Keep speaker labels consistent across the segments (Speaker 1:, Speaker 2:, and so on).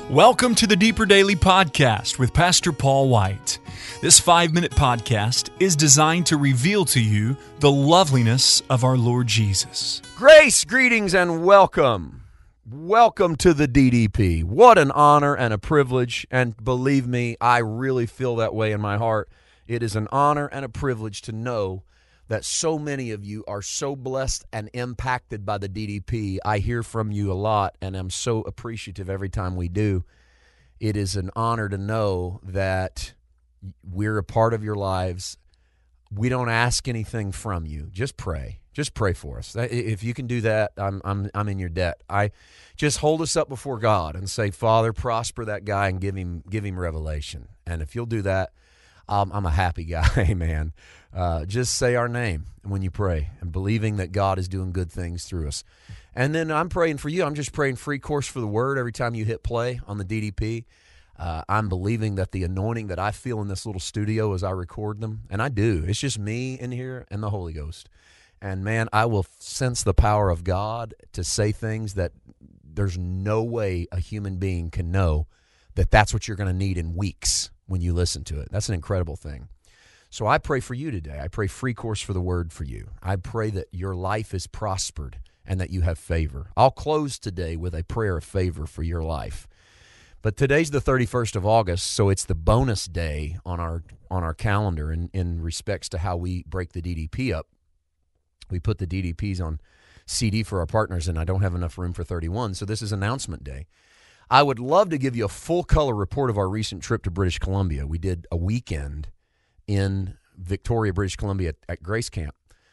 Speaker 1: Welcome to the Deeper Daily Podcast with Pastor Paul White. This 5-minute podcast is designed to reveal to you the loveliness of our Lord Jesus.
Speaker 2: Grace, greetings, and welcome. Welcome to the DDP. What an honor and a privilege, and believe me, I really feel that way in my heart. It is an honor and a privilege to know that so many of you are so blessed and impacted by the DDP. I hear from you a lot, and I'm so appreciative every time we do. It is an honor to know that we're a part of your lives. We don't ask anything from you. Just pray. Just pray for us. If you can do that, I'm in your debt. I just hold us up before God and say, Father, prosper that guy and give him revelation. And if you'll do that, I'm a happy guy, man. Just say our name when you pray and believing that God is doing good things through us. And then I'm praying for you. I'm just praying free course for the word every time you hit play on the DDP. I'm believing that the anointing that I feel in this little studio as I record them, and I do, it's just me in here and the Holy Ghost. And man, I will sense the power of God to say things that there's no way a human being can know that that's what you're going to need in weeks when you listen to it. That's an incredible thing. So I pray for you today. I pray free course for the word for you. I pray that your life is prospered and that you have favor. I'll close today with a prayer of favor for your life. But today's the 31st of August, so it's the bonus day on our calendar in respects to how we break the DDP up. We put the DDPs on CD for our partners, and I don't have enough room for 31, so this is announcement day. I would love to give you a full-color report of our recent trip to British Columbia. We did a weekend in Victoria, British Columbia at Grace Camp.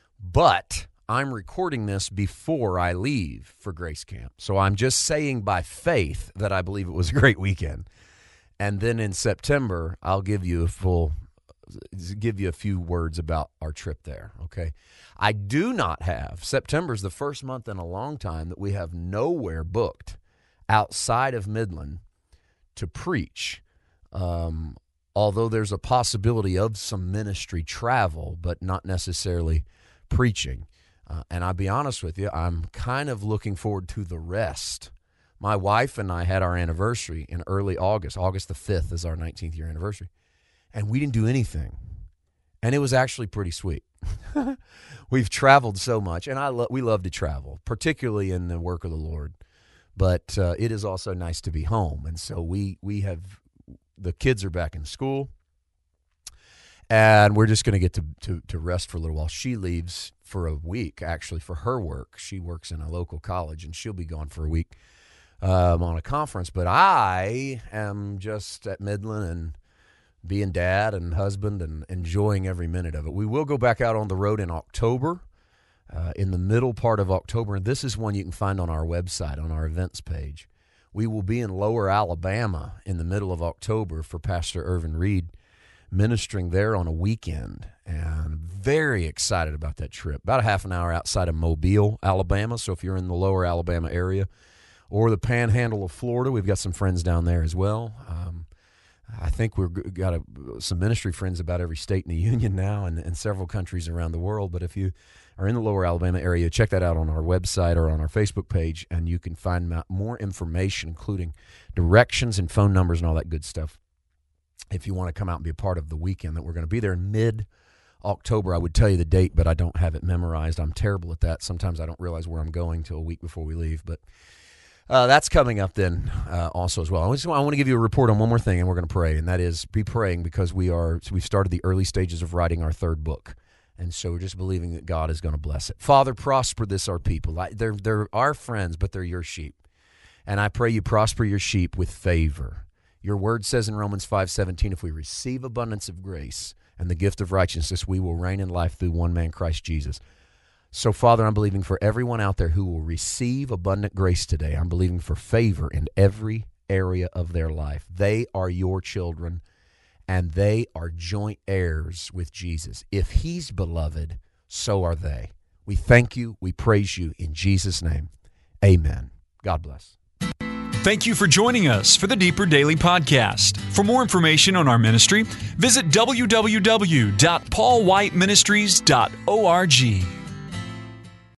Speaker 2: But I'm recording this before I leave for Grace Camp. So I'm just saying by faith that I believe it was a great weekend. And then in September, I'll give you a few words about our trip there, okay? I do not have, September's the first month in a long time that we have nowhere booked outside of Midland to preach, although there's a possibility of some ministry travel, but not necessarily preaching. And I'll be honest with you, I'm kind of looking forward to the rest. My wife and I had our anniversary in early August. August the 5th is our 19th year anniversary. And we didn't do anything. And it was actually pretty sweet. We've traveled so much, and we love to travel, particularly in the work of the Lord. But it is also nice to be home. And so we have, the kids are back in school, and we're just going to get to rest for a little while. She leaves for a week, actually, for her work. She works in a local college, and she'll be gone for a week on a conference. But I am just at Midland and being dad and husband and enjoying every minute of it. We will go back out on the road in October. In the middle part of October, and this is one you can find on our website, on our events page. We will be in Lower Alabama in the middle of October for Pastor Irvin Reed, ministering there on a weekend, and very excited about that trip. About a half an hour outside of Mobile, Alabama, so if you're in the Lower Alabama area or the Panhandle of Florida, we've got some friends down there as well. I think we've got some ministry friends about every state in the union now and several countries around the world, but if you are in the Lower Alabama area, check that out on our website or on our Facebook page, and you can find more information, including directions and phone numbers and all that good stuff, if you want to come out and be a part of the weekend that we're going to be there in mid-October. I would tell you the date, but I don't have it memorized. I'm terrible at that. Sometimes I don't realize where I'm going till a week before we leave, but that's coming up then also as well. I want to give you a report on one more thing, and we're going to pray, and that is be praying because we've started the early stages of writing our third book. And so we're just believing that God is going to bless it. Father, prosper this, our people. They're our friends, but they're your sheep. And I pray you prosper your sheep with favor. Your word says in Romans 5:17, if we receive abundance of grace and the gift of righteousness, we will reign in life through one man, Christ Jesus. So, Father, I'm believing for everyone out there who will receive abundant grace today. I'm believing for favor in every area of their life. They are your children, and they are joint heirs with Jesus. If he's beloved, so are they. We thank you. We praise you in Jesus' name. Amen. God bless.
Speaker 1: Thank you for joining us for the Deeper Daily Podcast. For more information on our ministry, visit www.paulwhiteministries.org.